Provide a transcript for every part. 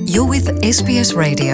You're with SBS Radio.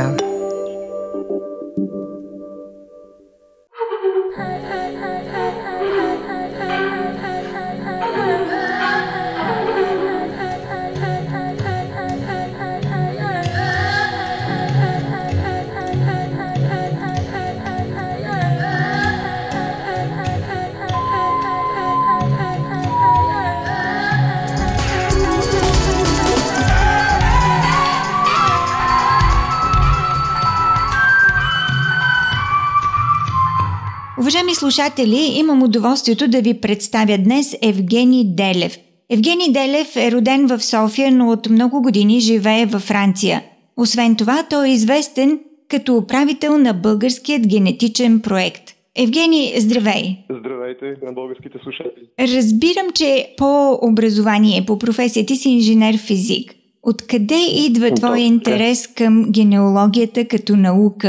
Уважаеми слушатели, имам удоволствието да ви представя днес Евгений Делев. Евгений Делев е роден в София, но от много години живее във Франция. Освен това, той е известен като управител на Българският генетичен проект. Евгений, здравей! Здравейте на българските слушатели. Разбирам, че по образование, по професия ти си инженер-физик. Откъде идва твоя интерес към генеалогията като наука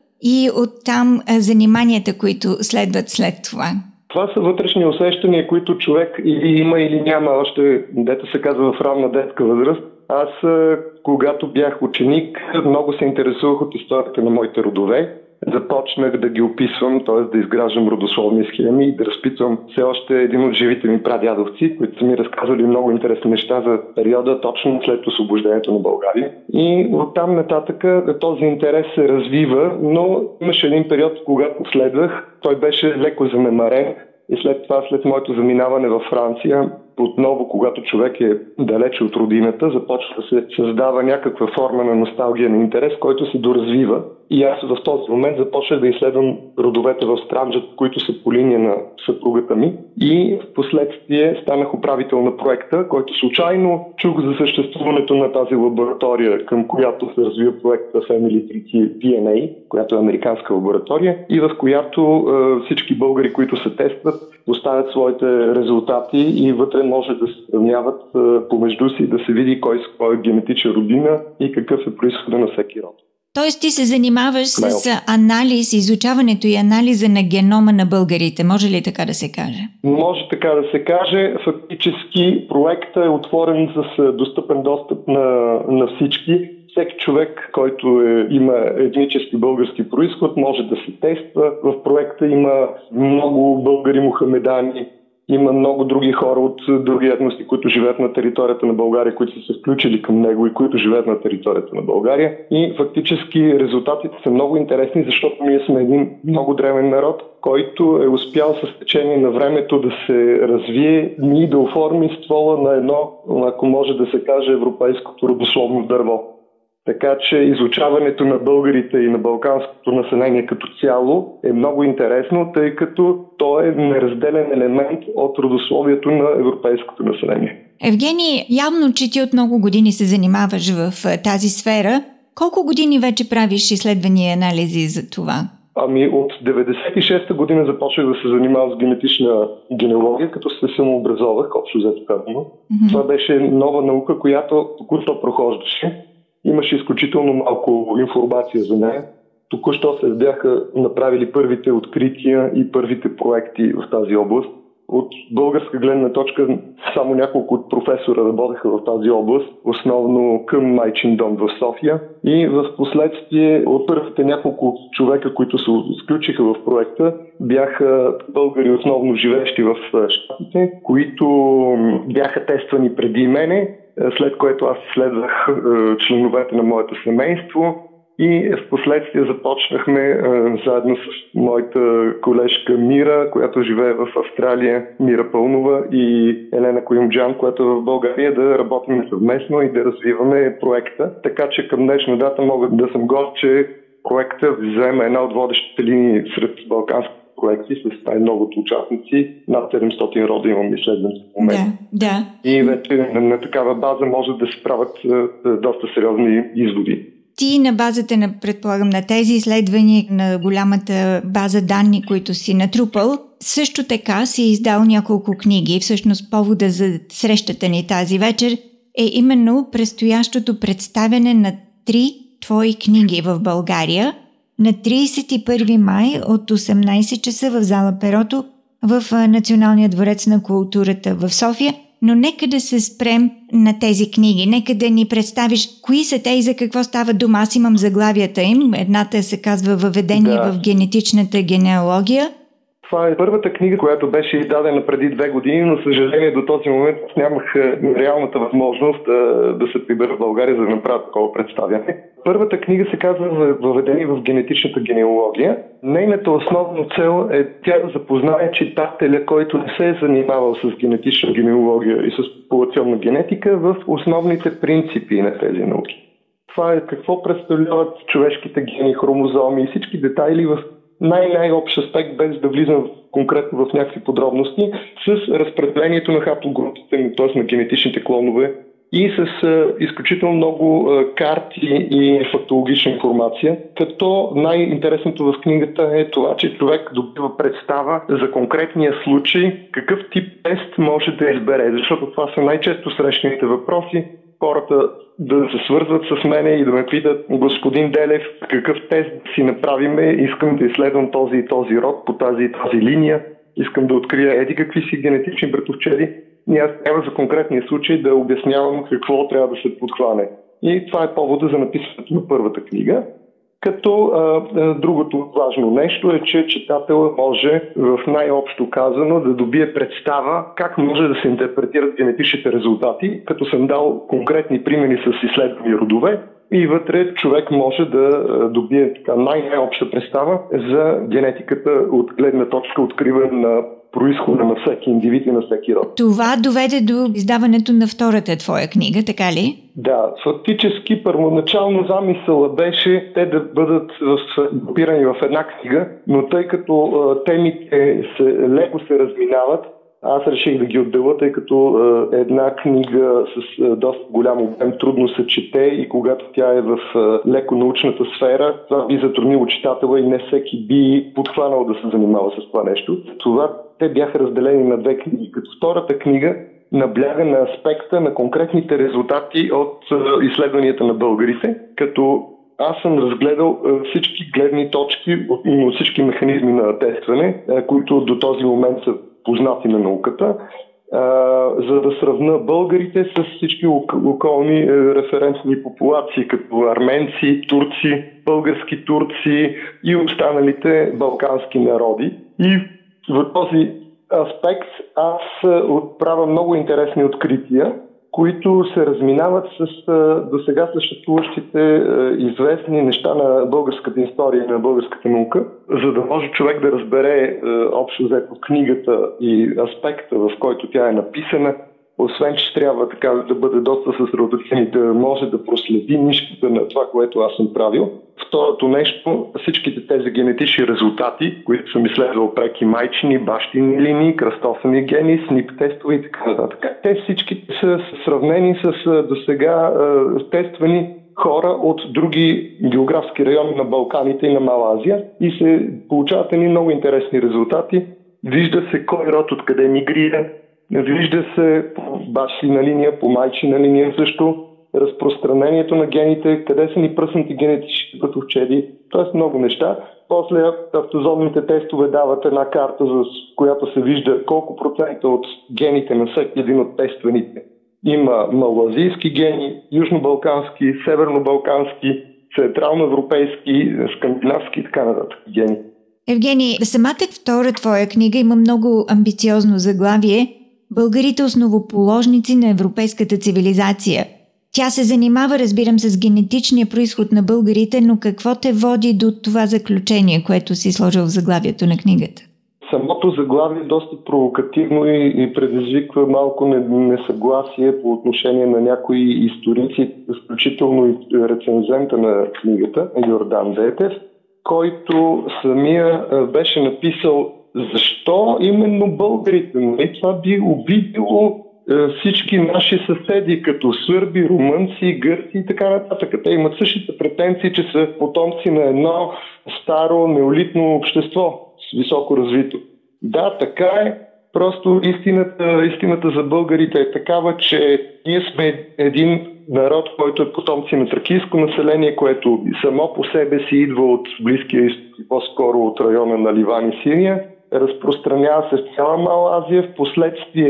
и оттам заниманията, които следват след това? Това са вътрешни усещания, които човек или има, или няма, още дето се казва в ранна детска възраст. Аз, когато бях ученик, много се интересувах от историята на моите родове. Започнах да ги описвам, т.е. да изграждам родословни схеми и да разпитвам все още един от живите ми прадядовци, които са ми разказали много интересни неща за периода точно след освобождението на България. И оттам нататък този интерес се развива, но имаше един период, когато следвах, той беше леко занемарен. И след това, след моето заминаване във Франция, отново, когато човек е далече от родината, започва да се създава някаква форма на носталгия, на интерес, който се доразвива. И аз в този момент започнах да изследвам родовете в Странджа, които са по линия на съпругата ми. И в последствие станах управител на проекта, който случайно чух за съществуването на тази лаборатория, към която се развива проекта Family Tree DNA, която е американска лаборатория, и в която всички българи, които се тестват, поставят своите резултати и вътре може да се сравняват помежду си, да се види кой с кой генетична родина и какъв е произхода на всеки род. Тоест ти се занимаваш с анализ, изучаването и анализа на генома на българите. Може ли така да се каже? Може така да се каже. Фактически проектът е отворен с достъпен достъп на всички. Всеки човек, който има етнически български произход, може да се тества. В проекта има много българи мухамедани, има много други хора от други етности, които живеят на територията на България, които са се включили към него и които живеят на територията на България. И фактически резултатите са много интересни, защото ние сме един много древен народ, който е успял с течение на времето да се развие и да оформи ствола на едно, ако може да се каже, европейското родословно дърво. Така че изучаването на българите и на балканското население като цяло е много интересно, тъй като то е неразделен елемент от родословието на европейското население. Евгений, явно, че ти от много години се занимаваш в тази сфера. Колко години вече правиш изследвания и анализи за това? От 96-та година започнах да се занимавам с генетична генеалогия, като се самообразовах, общо взето казано. Mm-hmm. Това беше нова наука, която току-що прохождаше. Имаше изключително малко информация за нея. Току-що се бяха направили първите открития и първите проекти в тази област. От българска гледна точка само няколко от професора работеха в тази област, основно към майчин дом в София. И в последствие от първите няколко човека, които се включиха в проекта, бяха българи основно живеещи в Щатите, които бяха тествани преди мене, след което аз следвах членовете на моето семейство и в последствие започнахме заедно с моята колежка Мира, която живее в Австралия, Мира Пълнова, и Елена Коюмджан, която е в България, да работим съвместно и да развиваме проекта. Така че към днешна дата мога да съм горд, че проектът взема една от водещите линии сред балканските проекти с най-многото участници. Над 700 рода имам изследвани в момента. Да. И вече на такава база може да се правят доста сериозни изводи. Ти на базата, предполагам, на тези изследвания, на голямата база данни, които си натрупал, също така си издал няколко книги. Всъщност повода за срещата ни тази вечер е именно предстоящото представяне на 3 твои книги в България на 31 май от 18 часа в зала Перото в Националния дворец на културата в София. но нека да се спрем на тези книги. Нека да ни представиш кои са те и за какво става дума. Аз имам заглавията им. Едната се казва "Въведение в генетичната генеалогия". Това е първата книга, която беше издадена преди 2 години, но съжаление до този момент нямах реалната възможност да се прибера в България, за да направя такова представяне. Първата книга се казва "Въведение в генетичната генеалогия". Нейната основна цел е тя да запознае читателя, който не се е занимавал с генетична генеалогия и с популационна генетика, в основните принципи на тези науки. Това е какво представляват човешките гени, хромозоми и всички детайли в най-общ аспект, без да влизам конкретно в някакви подробности, с разпределението на хаплогрупите, т.е. на генетичните клонове, и с изключително много карти и фактологична информация. Като най-интересното в книгата е това, че човек добива представа за конкретния случай, какъв тип тест може да избере, защото това са най-често срещаните въпроси. Хората да се свързват с мене и да ме питат: "Господин Делев, какъв тест да си направиме? Искам да изследвам този и този род по тази и тази линия. Искам да открия еди какви си генетични братовчеди." И аз трябва за конкретния случай да обяснявам какво трябва да се подхване. И това е повода за написането на първата книга. Като другото важно нещо е, че читателът може в най-общо казано да добие представа как може да се интерпретират генетичните резултати, като съм дал конкретни примери с изследвани родове, и вътре човек може да добие най-обща представа за генетиката от гледна точка откриване на произхода на всеки индивид и на всеки род. Това доведе до издаването на втората твоя книга, така ли? Да, фактически първоначално замисъла беше те да бъдат групирани в една книга, но тъй като темите леко се разминават, аз реших да ги отделя, тъй като една книга с доста голям обем трудно се чете и когато тя е в леко научната сфера, това би затруднило читателя и не всеки би подхванал да се занимава с това нещо. Това те бяха разделени на 2 книги. Като втората книга набляга на аспекта на конкретните резултати от изследванията на българите, като аз съм разгледал всички гледни точки и всички механизми на тестване, които до този момент са познати на науката, за да сравна българите с всички околни референтни популации, като арменци, турци, български турци и останалите балкански народи. И в този аспект аз отправя много интересни открития, които се разминават с досега съществуващите известни неща на българската история и на българската наука, за да може човек да разбере общо взето книгата и аспекта, в който тя е написана. Освен че трябва така да бъде доста съсредоточен и да може да проследи нишката на това, което аз съм правил. Второто нещо, всичките тези генетични резултати, които съм изследвал преки майчини, бащини линии, кръстосани гени, СНП тестове и така нататък. Те всички са сравнени с досега тествани хора от други географски райони на Балканите и на Мала Азия и се получават едни много интересни резултати. Вижда се кой род откъде мигрира, вижда се по бащина линия, по майчина линия също, разпространението на гените, къде са ни пръснати генетични братовчеди, т.е. много неща. После автозомните тестове дават една карта, за която се вижда колко процента от гените на всеки един от тестваните има малоазийски гени, южнобалкански, севернобалкански, централноевропейски, скандинавски и така нататък гени. Евгений, самата втора твоя книга има много амбициозно заглавие "Българите основоположници на европейската цивилизация". Тя се занимава, разбирам, с генетичния произход на българите, но какво те води до това заключение, което си сложил в заглавието на книгата? Самото заглавие е доста провокативно и предизвиква малко несъгласие по отношение на някои историци, включително и рецензента на книгата, Йордан Детев, който самия беше написал защо именно българите. Това би обидело всички наши съседи, като сърби, румънци, гърци и така нататък. Те имат същите претенции, че са потомци на едно старо неолитно общество, високо развито. Да, така е. Просто истината за българите е такава, че ние сме един народ, който е потомци на тракийско население, което само по себе си идва от Близкия изток и по-скоро от района на Ливан и Сирия. Разпространява се в цяла Мала Азия, в последствие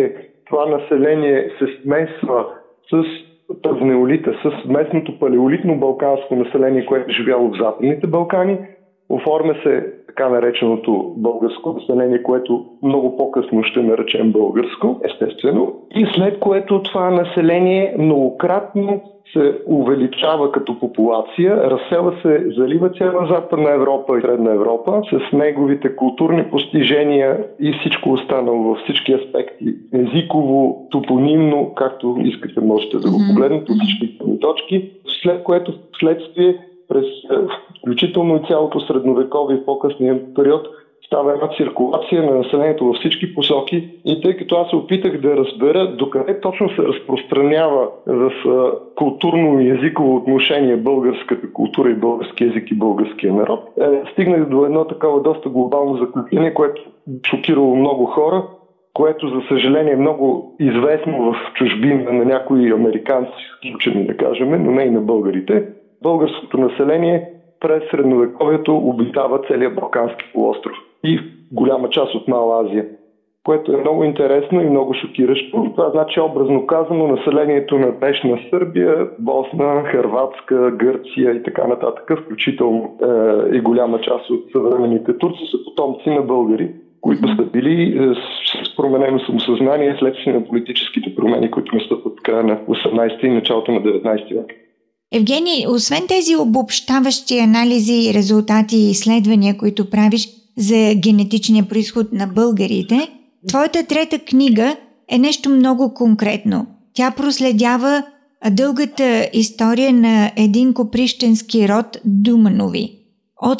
това население се смесва с пазнеолита, с местното палеолитно-балканско население, което е живяло в Западните Балкани. Оформя се така нареченото българско население, което много по-късно ще наречем българско, естествено. И след което това население многократно се увеличава като популация, разселва се, залива цяла Западна Европа и Средна Европа с неговите културни постижения и всичко останало във всички аспекти. Езиково, топонимно, както искате можете да го погледнете от всички точки, след което вследствие през включително и цялото средновековие и по-късния период става една циркулация на населението във всички посоки и тъй като аз се опитах да разбера докъде точно се разпространява в културно и езиково отношение българската култура и български език и българския народ, стигнах до едно такова доста глобално заключение, което шокирало много хора, което за съжаление е много известно в чужбина на някои американски учени, да кажем, но не и на българите. Българското население през средновековието обитава целия Балкански полуостров и голяма част от Мала Азия, което е много интересно и много шокиращо. Това значи образно казано населението на днешна Сърбия, Босна, Хърватска, Гърция и така нататък, включително и голяма част от съвременните турци са потомци на българи, които са били с променено самосъзнание следствие на политическите промени, които настъпват в края на 18 и началото на 19 век. Евгений, освен тези обобщаващи анализи, резултати и изследвания, които правиш за генетичния произход на българите, твоята трета книга е нещо много конкретно. Тя проследява дългата история на един коприщенски род Думанови от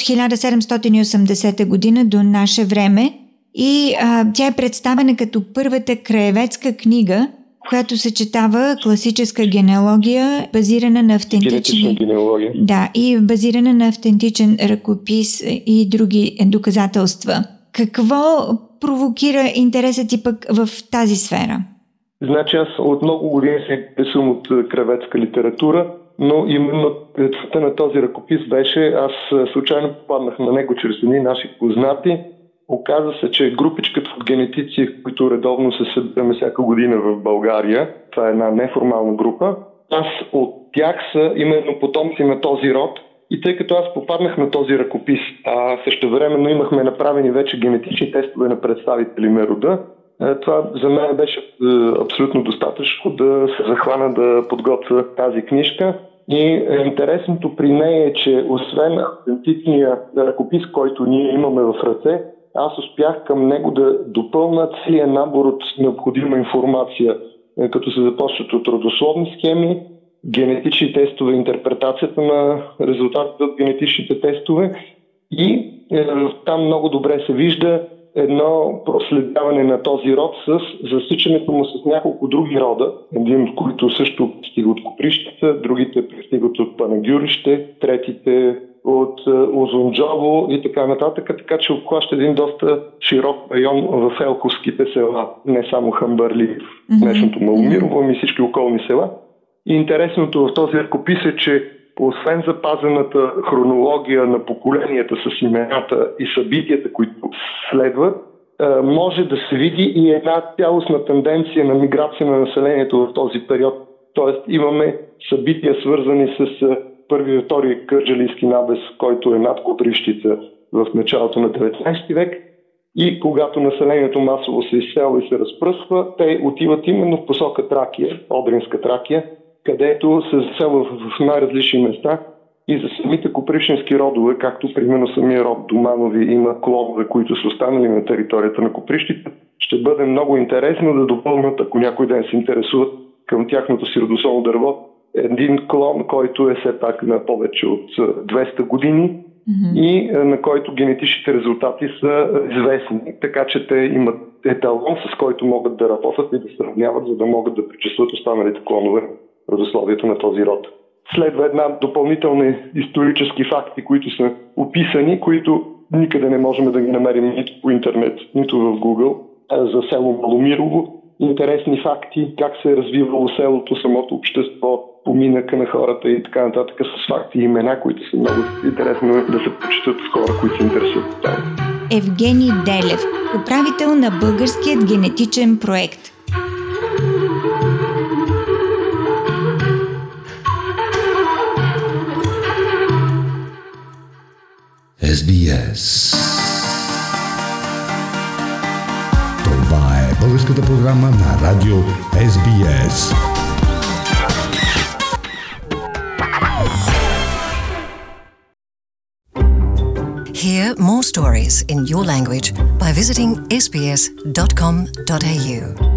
1780 година до наше време и тя е представена като първата краеведска книга, която съчетава класическа генеалогия, базирана на автентични... Да, и базирана на автентичен ръкопис и други доказателства. Какво провокира интересът ти пък в тази сфера? Значи аз от много години се интересувам от краеведска литература, но именно целта на този ръкопис беше, аз случайно попаднах на него чрез едни наши познати. Оказва се, че групичката от генетици, които редовно се събираме всяка година в България, това е една неформална група, аз от тях са именно потомци на този род и тъй като аз попаднах на този ръкопис, а същевременно имахме направени вече генетични тестове на представители на рода, това за мен беше абсолютно достатъчно да се захвана да подготвя тази книжка. И интересното при нея е, че освен автентичния ръкопис, който ние имаме в ръце, аз успях към него да допълна целият набор от необходима информация, като се започват от родословни схеми, генетични тестове, интерпретацията на резултатите от генетичните тестове и там много добре се вижда едно проследяване на този род с засичането му с няколко други рода, един от които също стига от Коприщица, другите пристигат от Панагюрище, третите от Узунджово и така нататък, така че обхваща един доста широк район в елховските села, не само Хамбърли, днешното Маломирово, ами всички околни села. И интересното в този ръкопис е, че освен запазената хронология на поколенията с имената и събитията, които следват, може да се види и една цялостна тенденция на миграция на населението в този период. Тоест имаме събития свързани с първи и втори кърджалийски набез, който е над Коприщица в началото на 19 век и когато населението масово се изселва и се разпръсква, те отиват именно в посока Тракия, Одринска Тракия, където се заселва в най-различни места и за самите коприщенски родове, както примерно самия род Доманови има клонове, които са останали на територията на Коприщица, ще бъде много интересно да допълнят, ако някой ден се интересуват към тяхното си родословно дърво, един клон, който е все пак на повече от 200 години и на който генетичните резултати са известни, така че те имат еталон, с който могат да работят и да сравняват, за да могат да причислят останалите клонове родословието на този род. Следва една допълнителни исторически факти, които са описани, които никъде не можем да ги намерим нито по интернет, нито в Google, за село Маломирово. Интересни факти, как се е развивало селото, самото общество, поминъка на хората и така нататък с факти и имена, които са много интересно да се прочитат с хора, които се интересуват от това. Евгений Делев, управител на Българският генетичен проект. SBS. Това е българската програма на радио SBS. Hear more stories in your language by visiting sbs.com.au.